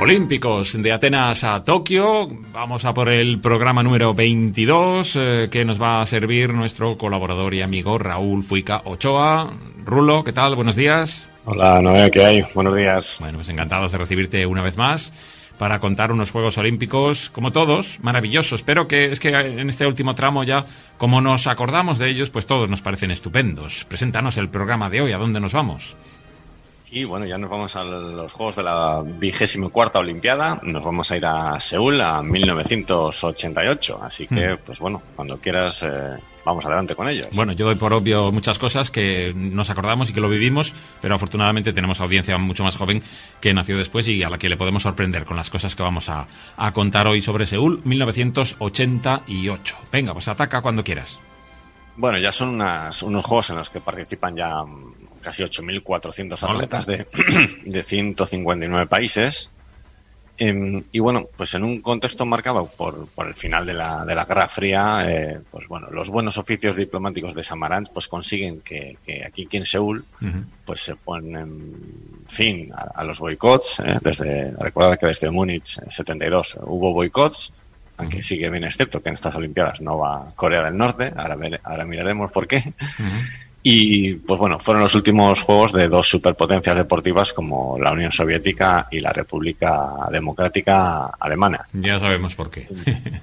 Olímpicos de Atenas a Tokio. Vamos a por el programa número 22 que nos va a servir nuestro colaborador y amigo Raúl Fuica Ochoa. Rulo, ¿qué tal? Buenos días. Hola, Noé, ¿qué hay? Buenos días. Bueno, pues encantados de recibirte una vez más para contar unos Juegos Olímpicos, como todos, maravillosos. Pero que es que en este último tramo ya, como nos acordamos de ellos, pues todos nos parecen estupendos. Preséntanos el programa de hoy, ¿a dónde nos vamos? Y bueno, ya nos vamos a los Juegos de la 24ª Olimpiada. Nos vamos a ir a Seúl, a 1988. Así que, pues bueno, cuando quieras, vamos adelante con ellos. Bueno, yo doy por obvio muchas cosas que nos acordamos y que lo vivimos, pero afortunadamente tenemos audiencia mucho más joven que nació después y a la que le podemos sorprender con las cosas que vamos a contar hoy sobre Seúl, 1988. Venga, pues ataca cuando quieras. Bueno, ya son unos Juegos en los que participan ya casi 8.400 atletas de 159 países. Y bueno, pues en un contexto marcado por el final de la Guerra Fría, pues bueno, los buenos oficios diplomáticos de Samaranch pues consiguen que aquí en Seúl pues se ponen fin a los boicots. Recordad que desde Múnich 72 hubo boicots, aunque sí que bien es cierto que en estas Olimpiadas no va Corea del Norte, ahora miraremos por qué. Y pues bueno, fueron los últimos Juegos de dos superpotencias deportivas como la Unión Soviética y la República Democrática Alemana. Ya sabemos por qué.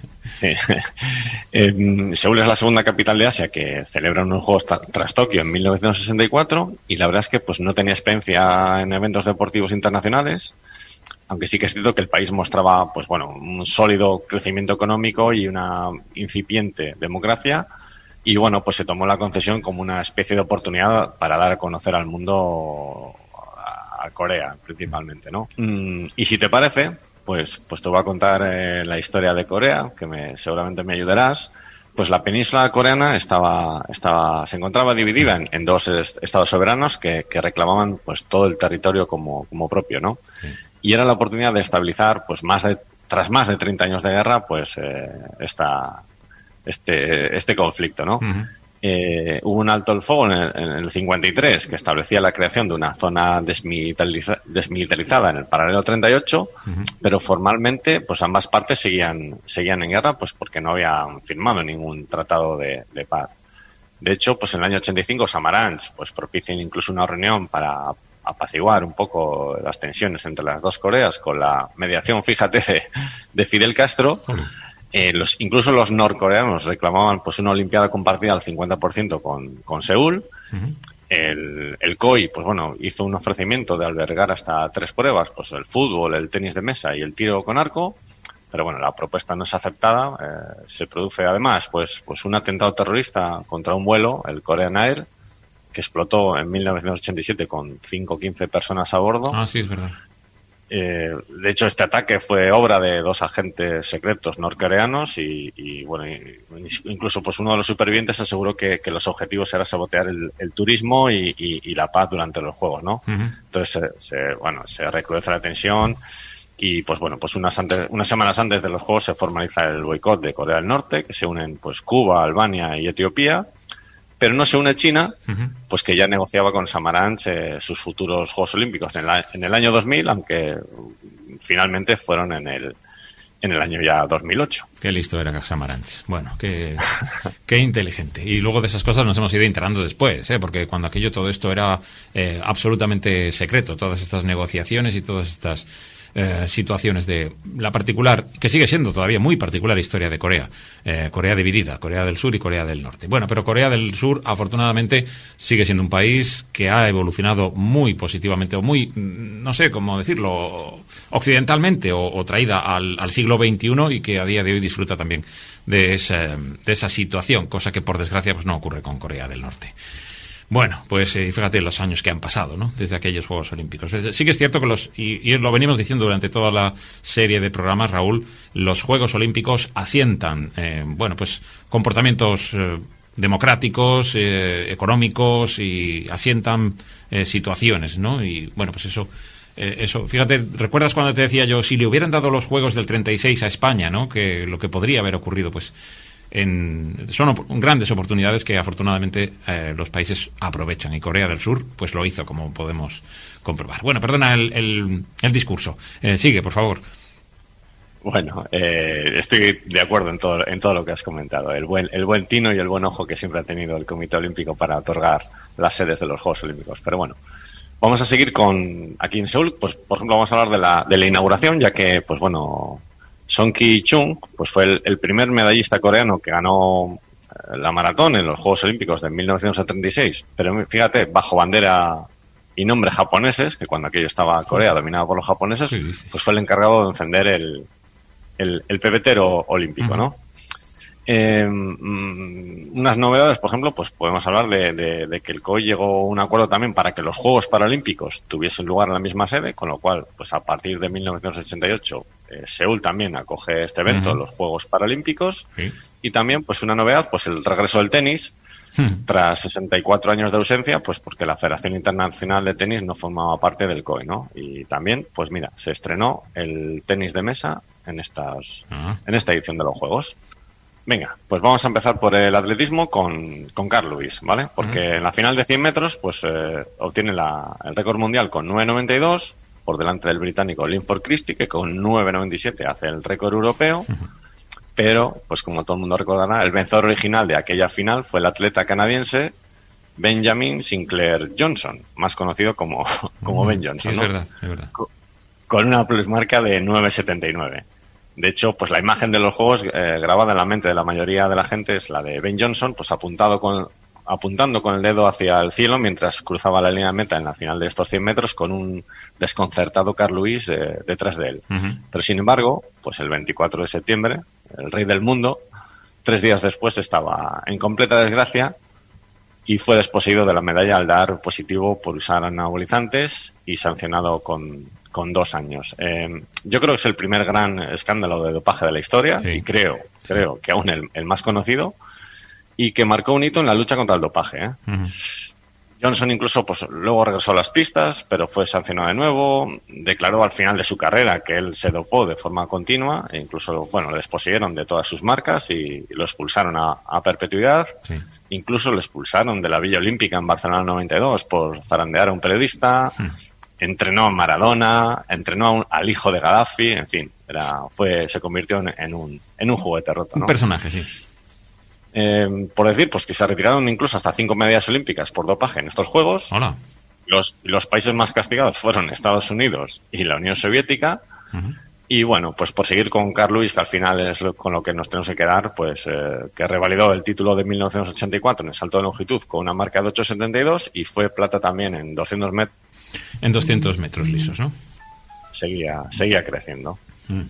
Seúl es la segunda capital de Asia que celebra unos Juegos tras Tokio en 1964 y la verdad es que pues no tenía experiencia en eventos deportivos internacionales, aunque sí que es cierto que el país mostraba pues bueno, un sólido crecimiento económico y una incipiente democracia. Y bueno, pues se tomó la concesión como una especie de oportunidad para dar a conocer al mundo a Corea, principalmente, ¿no? Y si te parece, pues te voy a contar la historia de Corea, que seguramente me ayudarás. Pues la península coreana se encontraba dividida en dos estados soberanos que reclamaban pues todo el territorio como propio, ¿no? Sí. Y era la oportunidad de estabilizar, pues tras más de 30 años de guerra, pues este conflicto, ¿no? Hubo un alto el fuego en el 53 que establecía la creación de una zona desmilitarizada en el paralelo 38, pero formalmente pues ambas partes seguían en guerra pues porque no habían firmado ningún tratado de paz. De hecho, pues en el año 85 Samaranch pues propician incluso una reunión para apaciguar un poco las tensiones entre las dos Coreas con la mediación, fíjate, de Fidel Castro. Incluso los norcoreanos reclamaban pues una olimpiada compartida al 50% con Seúl. El COI pues bueno, hizo un ofrecimiento de albergar hasta 3 pruebas, pues el fútbol, el tenis de mesa y el tiro con arco, pero bueno, la propuesta no es aceptada. Se produce además pues un atentado terrorista contra un vuelo, el Korean Air, que explotó en 1987 con 5 o 15 personas a bordo. Ah, sí, es verdad. De hecho, este ataque fue obra de 2 agentes secretos norcoreanos y bueno, incluso pues uno de los supervivientes aseguró que los objetivos era sabotear el turismo y la paz durante los Juegos, ¿no? Entonces, se recrudece la tensión y pues bueno, pues unas semanas antes de los Juegos se formaliza el boicot de Corea del Norte, que se unen pues Cuba, Albania y Etiopía. Pero no se une China, pues que ya negociaba con Samaranch sus futuros Juegos Olímpicos en el año 2000, aunque finalmente fueron en el año ya 2008. Qué listo era Samaranch. Bueno, qué inteligente. Y luego de esas cosas nos hemos ido enterando después, porque cuando todo esto era absolutamente secreto, todas estas negociaciones y todas estas situaciones de la particular, que sigue siendo todavía muy particular historia de Corea. Corea dividida, Corea del Sur y Corea del Norte. Bueno, pero Corea del Sur, afortunadamente, sigue siendo un país que ha evolucionado muy positivamente, o muy, no sé cómo decirlo, occidentalmente, o traída al siglo XXI, y que a día de hoy disfruta también de esa situación, cosa que por desgracia pues no ocurre con Corea del Norte. Bueno, pues fíjate los años que han pasado, ¿no? Desde aquellos Juegos Olímpicos. Sí que es cierto que y lo venimos diciendo durante toda la serie de programas, Raúl, los Juegos Olímpicos asientan, pues comportamientos democráticos, económicos, y asientan situaciones, ¿no? Y bueno, pues eso, fíjate, ¿recuerdas cuando te decía yo, si le hubieran dado los Juegos del 36 a España, ¿no? Que lo que podría haber ocurrido, pues son grandes oportunidades que afortunadamente los países aprovechan, y Corea del Sur pues lo hizo, como podemos comprobar. Bueno, perdona el discurso. Sigue, por favor. Bueno, estoy de acuerdo en todo lo que has comentado. El buen tino y el buen ojo que siempre ha tenido el Comité Olímpico para otorgar las sedes de los Juegos Olímpicos. Pero bueno, vamos a seguir aquí en Seúl. Pues, por ejemplo, vamos a hablar de la inauguración, ya que, pues bueno, Song Ki-chung pues fue el primer medallista coreano que ganó la maratón en los Juegos Olímpicos de 1936. Pero fíjate, bajo bandera y nombre japoneses, que cuando aquello estaba Corea dominada por los japoneses, pues fue el encargado de encender el pebetero olímpico, ¿no? Unas novedades, por ejemplo, pues podemos hablar de que el COI llegó a un acuerdo también para que los Juegos Paralímpicos tuviesen lugar en la misma sede, con lo cual, pues a partir de 1988, Seúl también acoge este evento, los Juegos Paralímpicos, y también, pues una novedad, pues el regreso del tenis, tras 64 años de ausencia, pues porque la Federación Internacional de Tenis no formaba parte del COI, ¿no? Y también, pues mira, se estrenó el tenis de mesa en esta edición de los Juegos. Venga, pues vamos a empezar por el atletismo con Carl Lewis, ¿vale? Porque en la final de 100 metros, pues obtiene el récord mundial con 9.92, por delante del británico Linford Christie, que con 9.97 hace el récord europeo. Pero, pues como todo el mundo recordará, el vencedor original de aquella final fue el atleta canadiense Benjamin Sinclair Johnson, más conocido como Ben Johnson, sí, ¿no? Es verdad. Con una plusmarca de 9.79. De hecho, pues la imagen de los Juegos grabada en la mente de la mayoría de la gente es la de Ben Johnson, pues apuntando con el dedo hacia el cielo mientras cruzaba la línea de meta en la final de estos 100 metros con un desconcertado Carl Lewis detrás de él. Pero sin embargo, pues el 24 de septiembre, el rey del mundo, 3 días después estaba en completa desgracia y fue desposeído de la medalla al dar positivo por usar anabolizantes y sancionado con 2 años. Yo creo que es el primer gran escándalo de dopaje de la historia, y creo que aún el más conocido, y que marcó un hito en la lucha contra el dopaje. Johnson incluso pues luego regresó a las pistas, pero fue sancionado de nuevo, declaró al final de su carrera que él se dopó de forma continua, e incluso, bueno, le desposeyeron de todas sus marcas y lo expulsaron a perpetuidad. Incluso lo expulsaron de la Villa Olímpica en Barcelona 92 por zarandear a un periodista. Entrenó a Maradona, entrenó al hijo de Gaddafi, en fin, se convirtió en un juguete roto, ¿no? Un personaje, sí. Por decir, pues que se retiraron incluso hasta 5 medallas olímpicas por dopaje en estos Juegos. Hola. Los países más castigados fueron Estados Unidos y la Unión Soviética. Y bueno, pues por seguir con Carl Lewis, que al final es con lo que nos tenemos que quedar, pues que revalidó el título de 1984 en el salto de longitud con una marca de 8.72 y fue plata también en 200 metros. En 200 metros lisos, ¿no? Seguía creciendo.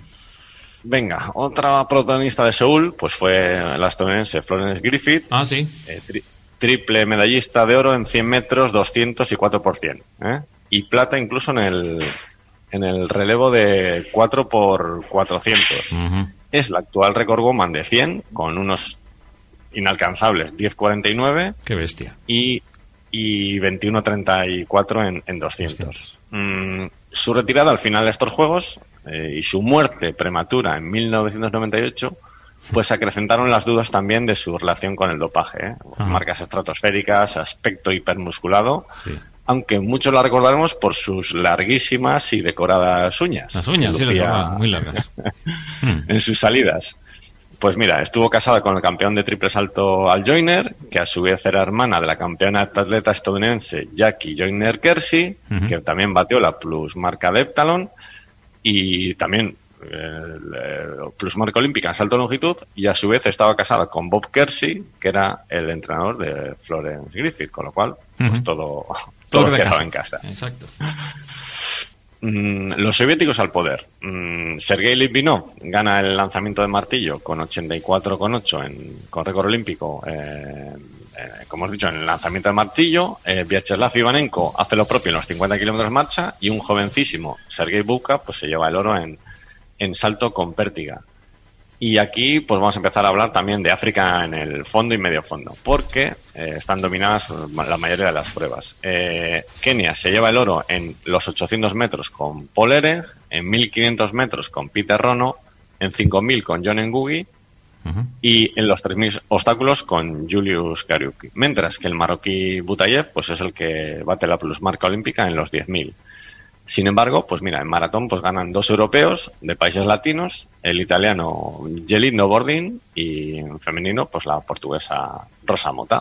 Venga, otra protagonista de Seúl, pues fue la estadounidense Florence Griffith. Ah, sí. Triple medallista de oro en 100 metros, 200 y 4%. Y plata incluso en el relevo de 4x400. Es la actual record woman de 100, con unos inalcanzables 10.49. Qué bestia. Y 21.34 en 200. Su retirada al final de estos Juegos y su muerte prematura en 1998 pues acrecentaron las dudas también de su relación con el dopaje. Marcas estratosféricas, aspecto hipermusculado, aunque muchos la recordaremos por sus larguísimas y decoradas uñas. Las uñas, sí, las muy largas. En sus salidas. Pues mira, estuvo casada con el campeón de triple salto Al Joyner, que a su vez era hermana de la campeona atleta estadounidense Jackie Joyner-Kersee, que también batió la plusmarca de heptalón, y también plusmarca olímpica en salto de longitud, y a su vez estaba casada con Bob Kersee, que era el entrenador de Florence Griffith, con lo cual, pues todo quedaba en casa. Exacto. Los soviéticos al poder. Sergei Litvinov gana el lanzamiento de martillo con 84,8 con récord olímpico, como hemos dicho, en el lanzamiento de martillo. Vyacheslav Ivanenko hace lo propio en los 50 kilómetros marcha, y un jovencísimo Sergei Bubka pues se lleva el oro en salto con pértiga. Y aquí pues vamos a empezar a hablar también de África en el fondo y medio fondo, porque están dominadas la mayoría de las pruebas. Kenia se lleva el oro en los 800 metros con Paul Ehre, en 1500 metros con Peter Rono, en 5000 con John Ngugi y en los 3.000 obstáculos con Julius Kariuki. Mientras que el marroquí Butayev pues es el que bate la plusmarca olímpica en los 10.000. Sin embargo, pues mira, en maratón pues ganan 2 europeos de países latinos, el italiano Jelino Bordin y en femenino pues la portuguesa Rosa Mota.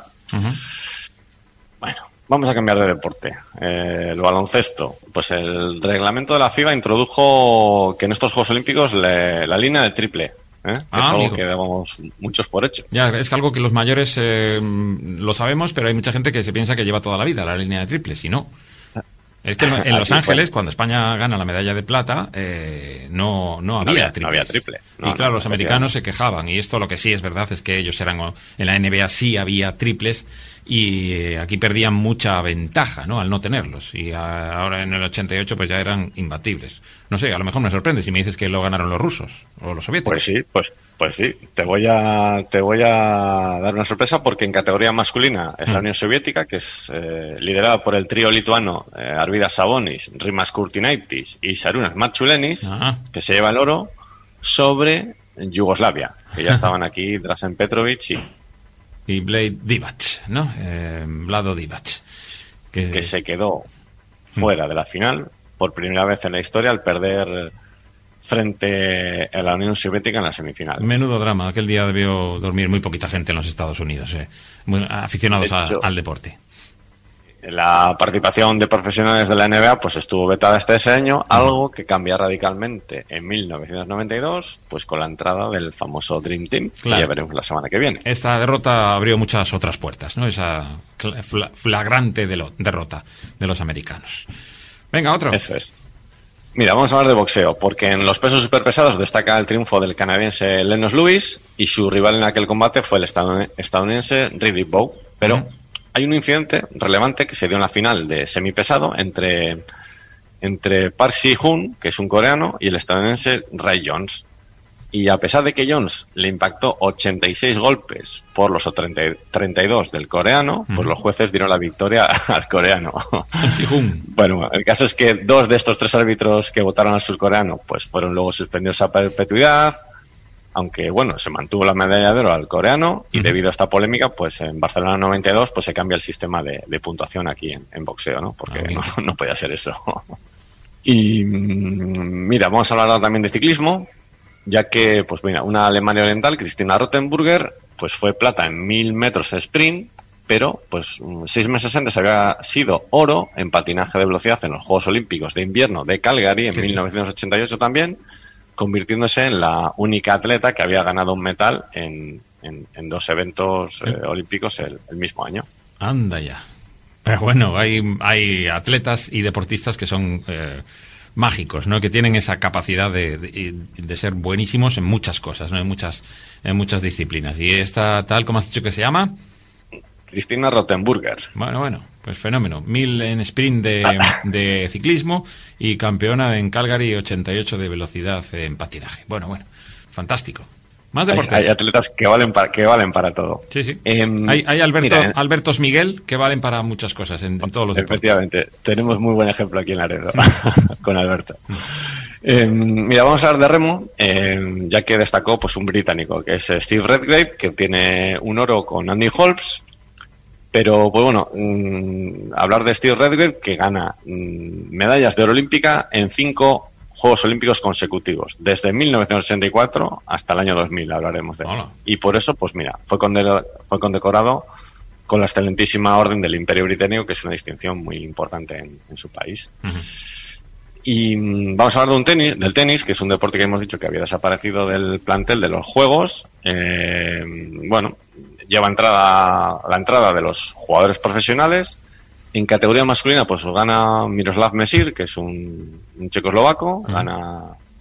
Bueno, vamos a cambiar de deporte. El baloncesto. Pues el reglamento de la FIBA introdujo que en estos Juegos Olímpicos la línea de triple. Que es algo que damos muchos por hecho. Ya, es algo que los mayores lo sabemos, pero hay mucha gente que se piensa que lleva toda la vida la línea de triple, si no. Es que en Los Ángeles, cuando España gana la medalla de plata, no había triple. No había triple. Y claro, los americanos se quejaban. Y esto lo que sí es verdad es que ellos eran... En la NBA sí había triples y aquí perdían mucha ventaja, ¿no? Al no tenerlos. Y ahora en el 88 pues ya eran imbatibles. No sé, a lo mejor me sorprende si me dices que lo ganaron los rusos o los soviéticos. Pues sí, te voy a dar una sorpresa porque en categoría masculina es la Unión Soviética, que es liderada por el trío lituano Arvydas Sabonis, Rimas Kurtinaitis y Šarūnas Marčiulėnis, que se lleva el oro sobre Yugoslavia, que ya estaban aquí Dražen Petrović y Blade Divac, ¿no? Vlado Divac. Que se quedó fuera de la final por primera vez en la historia al perder frente a la Unión Soviética en las semifinales. Menudo drama. Aquel día debió dormir muy poquita gente en los Estados Unidos, muy aficionados al deporte. La participación de profesionales de la NBA pues estuvo vetada hasta ese año, algo que cambia radicalmente en 1992, pues con la entrada del famoso Dream Team, que ya veremos la semana que viene. Esta derrota abrió muchas otras puertas, ¿no? Esa flagrante derrota de los americanos. Venga, otro. Eso es. Mira, vamos a hablar de boxeo, porque en los pesos superpesados destaca el triunfo del canadiense Lennox Lewis y su rival en aquel combate fue el estadounidense Riddick Bowe. Pero hay un incidente relevante que se dio en la final de semipesado entre Park Si-hoon, que es un coreano, y el estadounidense Ray Jones. Y a pesar de que Jones le impactó 86 golpes por los 32 del coreano, pues los jueces dieron la victoria al coreano. Bueno, el caso es que 2 de estos 3 árbitros que votaron al surcoreano pues fueron luego suspendidos a perpetuidad, aunque bueno, se mantuvo la medalla de oro al coreano y debido a esta polémica, pues en Barcelona 92 pues se cambia el sistema de puntuación aquí en boxeo, ¿no? Porque no podía ser eso. Y mira, vamos a hablar ahora también de ciclismo, ya que, pues mira, una Alemania oriental, Christina Rottenburger, pues fue plata en 1000 metros de sprint, pero pues 6 meses antes había sido oro en patinaje de velocidad en los Juegos Olímpicos de Invierno de Calgary en 1988 también, convirtiéndose en la única atleta que había ganado un metal en 2 eventos olímpicos el mismo año. Anda ya. Pero bueno, hay atletas y deportistas que son... mágicos, ¿no? Que tienen esa capacidad de ser buenísimos en muchas cosas, ¿no? En muchas disciplinas. Y esta tal, ¿cómo has dicho que se llama? Christina Rottenburger. Bueno, pues fenómeno. 1000 en sprint de ciclismo y campeona en Calgary 88 de velocidad en patinaje. Bueno, fantástico. Más deportes. Hay atletas que valen para todo. Sí. Hay Albertos Miguel que valen para muchas cosas en todos los deportes. Efectivamente. Tenemos muy buen ejemplo aquí en Laredo con Alberto. Mira, vamos a hablar de remo, ya que destacó pues un británico, que es Steve Redgrave, que obtiene un oro con Andy Holmes. Pero, pues bueno, hablar de Steve Redgrave, que gana medallas de oro olímpica en 5 Juegos Olímpicos consecutivos, desde 1984 hasta el año 2000, hablaremos de él. Y por eso, pues mira, fue condecorado con la excelentísima Orden del Imperio Británico, que es una distinción muy importante en su país. Y vamos a hablar del tenis, que es un deporte que hemos dicho que había desaparecido del plantel de los Juegos. Lleva la entrada de los jugadores profesionales. En categoría masculina, pues gana Miroslav Mesir, que es un checoslovaco. Gana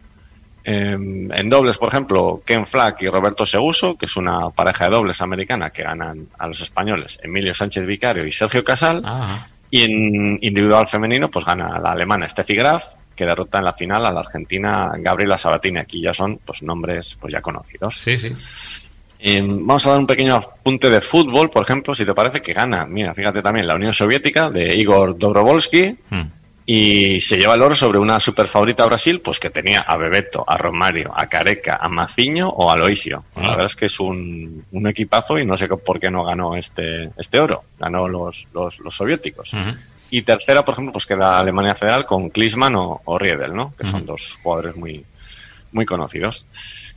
en dobles, por ejemplo, Ken Flack y Roberto Seguso, que es una pareja de dobles americana que ganan a los españoles Emilio Sánchez Vicario y Sergio Casal. Y en individual femenino, pues gana la alemana Steffi Graf, que derrota en la final a la argentina Gabriela Sabatini. Aquí ya son pues nombres pues ya conocidos. Sí. Vamos a dar un pequeño apunte de fútbol, por ejemplo, si te parece, que gana, mira, fíjate también, la Unión Soviética de Igor Dobrovolsky, Y se lleva el oro sobre una super favorita Brasil, pues que tenía a Bebeto, a Romario, a Careca, a Maciño o a Loisio. La verdad es que es un equipazo y no sé por qué no ganó este oro. Ganó los soviéticos. Y tercera, por ejemplo, pues queda Alemania Federal con Klinsmann o Riedel, ¿no? Que son dos jugadores muy, muy conocidos.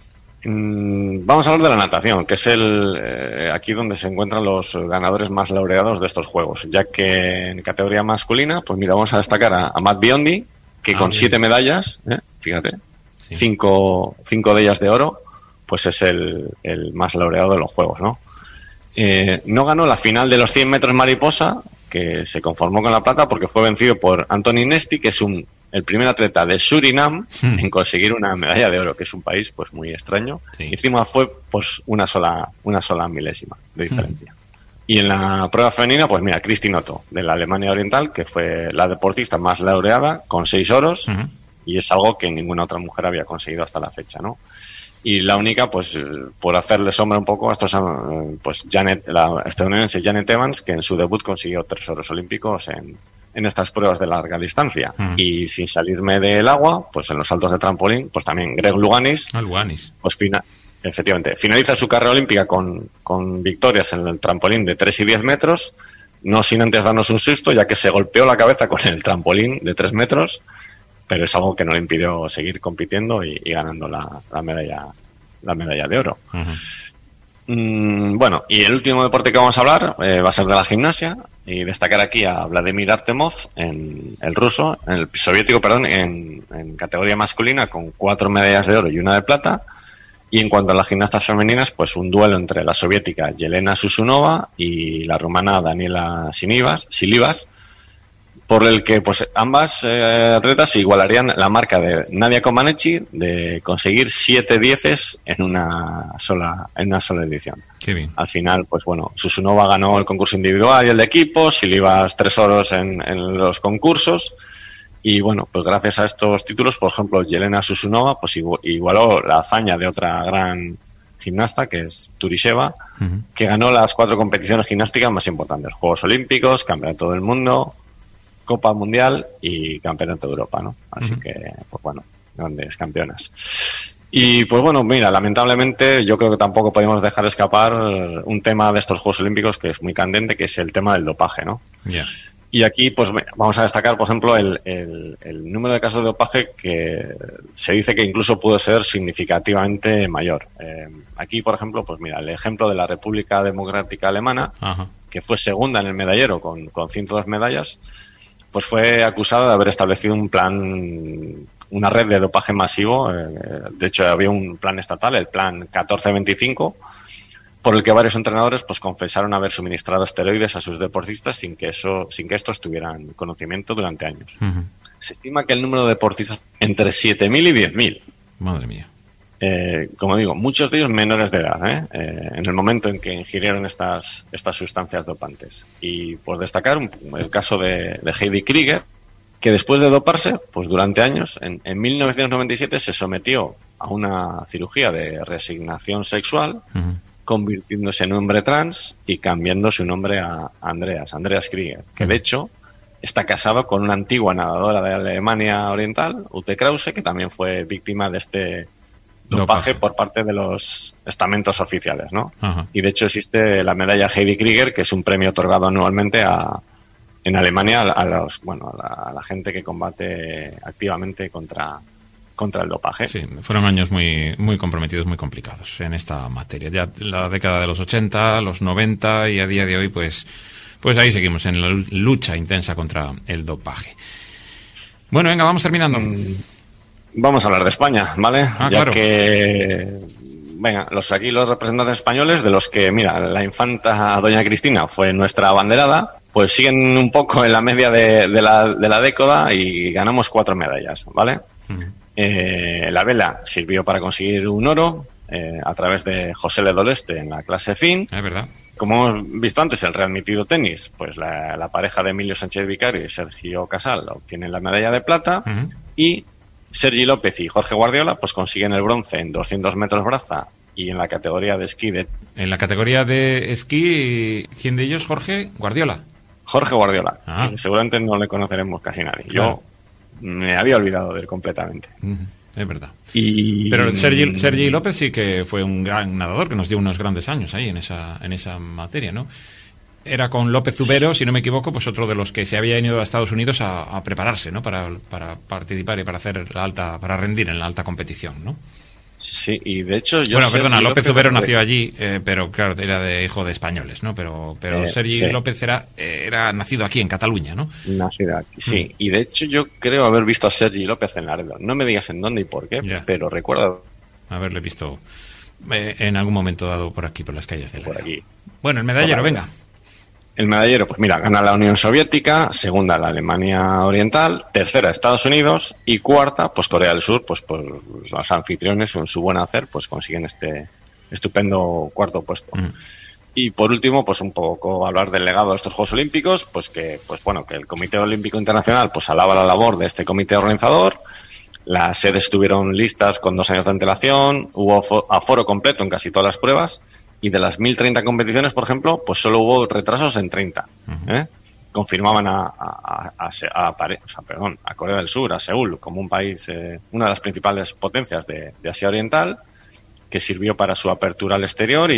Vamos a hablar de la natación, que es aquí donde se encuentran los ganadores más laureados de estos juegos, ya que en categoría masculina, pues mira, vamos a destacar a Matt Biondi, que con 7 medallas, fíjate, sí. cinco de ellas de oro, pues es el más laureado de los juegos, ¿no? No ganó la final de los 100 metros mariposa, que se conformó con la plata porque fue vencido por Anthony Nesti, que es el primer atleta de Surinam en conseguir una medalla de oro, que es un país pues muy extraño. Sí. Y encima fue pues una sola milésima de diferencia. Y en la prueba femenina, pues mira, Kristin Otto, de la Alemania Oriental, que fue la deportista más laureada, con 6 oros, y es algo que ninguna otra mujer había conseguido hasta la fecha, ¿no? Y la única, pues, por hacerle sombra un poco a estos, pues, la estadounidense Janet Evans, que en su debut consiguió 3 oros olímpicos en estas pruebas de larga distancia. Y sin salirme del agua, pues en los saltos de trampolín, pues también Greg Louganis. Pues efectivamente, finaliza su carrera olímpica con victorias en el trampolín de 3 y 10 metros, no sin antes darnos un susto, ya que se golpeó la cabeza con el trampolín de 3 metros, pero es algo que no le impidió seguir compitiendo y ganando la medalla de oro. Bueno, y el último deporte que vamos a hablar va a ser de la gimnasia, y destacar aquí a Vladimir Artemov, el soviético, en categoría masculina, con 4 medallas de oro y 1 de plata. Y en cuanto a las gimnastas femeninas, pues un duelo entre la soviética Yelena Susunova y la rumana Daniela Silivas, por el que pues ambas atletas igualarían la marca de Nadia Comaneci de conseguir 7 dieces en una sola edición. Qué bien. Al final, pues bueno, Susunova ganó el concurso individual y el de equipo, Silivas 3 oros en los concursos, y bueno, pues gracias a estos títulos, por ejemplo, Yelena Susunova pues igualó la hazaña de otra gran gimnasta, que es Turisheva, que ganó las 4 competiciones gimnásticas más importantes: Juegos Olímpicos, Campeonato del Mundo, Copa Mundial y Campeonato de Europa, ¿no? Así que, pues bueno, grandes campeonas. Y pues bueno, mira, lamentablemente yo creo que tampoco podemos dejar escapar un tema de estos Juegos Olímpicos que es muy candente, que es el tema del dopaje, ¿no? Yeah. Y aquí pues vamos a destacar, por ejemplo, el número de casos de dopaje, que se dice que incluso pudo ser significativamente mayor. Aquí, por ejemplo, pues mira, el ejemplo de la República Democrática Alemana, que fue segunda en el medallero con 102 medallas, pues fue acusada de haber establecido una red de dopaje masivo. De hecho, había un plan estatal, el plan 1425, por el que varios entrenadores pues confesaron haber suministrado esteroides a sus deportistas sin que estos tuvieran conocimiento durante años. Se estima que el número de deportistas entre 7.000 y 10.000. Madre mía. Como digo, muchos de ellos menores de edad, en el momento en que ingirieron estas sustancias dopantes. Y por destacar el caso de Heidi Krieger, que después de doparse, pues durante años, en 1997 se sometió a una cirugía de reasignación sexual, convirtiéndose en hombre trans y cambiando su nombre a Andreas Krieger, que de hecho está casado con una antigua nadadora de Alemania Oriental, Ute Krause, que también fue víctima de este dopaje por parte de los estamentos oficiales, ¿no? Y de hecho existe la medalla Heidi Krieger, que es un premio otorgado anualmente en Alemania a la gente que combate activamente contra el dopaje. Sí, fueron años muy, muy comprometidos, muy complicados en esta materia. Ya la década de los 80, los 90 y a día de hoy, pues ahí seguimos en la lucha intensa contra el dopaje. Bueno, venga, vamos terminando. Vamos a hablar de España, ¿vale? Ya claro. Que, venga, los representantes españoles, de los que, mira, la infanta doña Cristina fue nuestra abanderada, pues siguen un poco en la media de la década y ganamos 4 medallas, ¿vale? La vela sirvió para conseguir un oro a través de José Ledoleste en la clase fin. Es verdad. Como hemos visto antes, el readmitido tenis, pues la pareja de Emilio Sánchez Vicario y Sergio Casal obtienen la medalla de plata, y Sergi López y Jorge Guardiola pues consiguen el bronce en 200 metros braza y en la categoría de esquí. En la categoría de esquí, ¿quién de ellos? Jorge Guardiola. Jorge Guardiola, que seguramente no le conoceremos casi nadie. Claro. Yo me había olvidado de él completamente. Es verdad. Y... Pero Sergi López sí que fue un gran nadador que nos dio unos grandes años ahí en esa materia, ¿no? Era con López Zubero, si no me equivoco, pues otro de los que se había ido a Estados Unidos a prepararse, ¿no? Para participar y para rendir en la alta competición, ¿no? Sí, y de hecho López Zubero nació allí, pero claro, era de hijo de españoles, ¿no? Pero Sergi López era nacido aquí en Cataluña, ¿no? Nacido aquí, sí. Y de hecho yo creo haber visto a Sergi López en Laredo. No me digas en dónde y por qué, pero recuerdo haberle visto en algún momento dado por aquí, por las calles de Laredo. Por aquí. Bueno, el medallero, venga. El medallero, pues mira, gana la Unión Soviética, segunda la Alemania Oriental, tercera Estados Unidos y cuarta, pues Corea del Sur, pues los anfitriones en su buen hacer, pues consiguen este estupendo cuarto puesto. Y por último, pues un poco hablar del legado de estos Juegos Olímpicos, que el Comité Olímpico Internacional pues alaba la labor de este comité organizador. Las sedes estuvieron listas con 2 años de antelación, hubo aforo completo en casi todas las pruebas. Y de las 1.030 competiciones, por ejemplo, pues solo hubo retrasos en 30. Confirmaban a Corea del Sur, a Seúl, como un país, una de las principales potencias de Asia Oriental, que sirvió para su apertura al exterior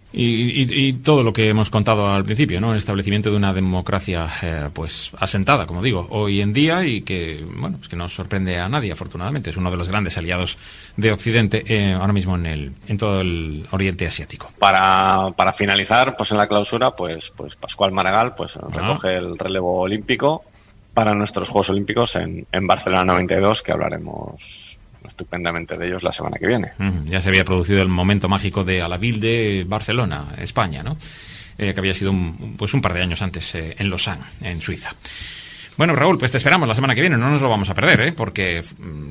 y todo lo que hemos contado al principio, ¿no? El establecimiento de una democracia pues asentada, como digo, hoy en día y que, bueno, es que no sorprende a nadie, afortunadamente. Es uno de los grandes aliados de Occidente ahora mismo en todo el Oriente Asiático. Para finalizar, pues en la clausura, pues Pascual Maragall recoge el relevo olímpico para nuestros Juegos Olímpicos en Barcelona 92, que hablaremos estupendamente de ellos la semana que viene. Ya se había producido el momento mágico de a la Ville de Barcelona, España, ¿no? Que había sido un par de años antes en Lausanne, en Suiza. Bueno, Raúl, pues te esperamos la semana que viene, no nos lo vamos a perder, porque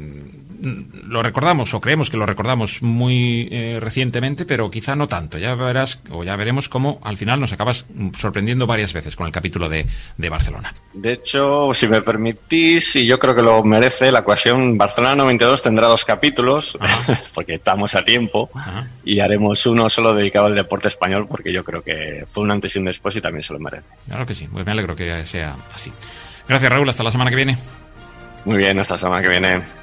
lo recordamos, o creemos que lo recordamos muy recientemente, pero quizá no tanto. Ya verás, o ya veremos cómo al final nos acabas sorprendiendo varias veces con el capítulo de Barcelona. De hecho, si me permitís, y yo creo que lo merece, la ocasión Barcelona 92 tendrá 2 capítulos, porque estamos a tiempo, y haremos uno solo dedicado al deporte español, porque yo creo que fue un antes y un después y también se lo merece. Claro que sí, pues me alegro que sea así. Gracias, Raúl, hasta la semana que viene. Muy bien, hasta la semana que viene.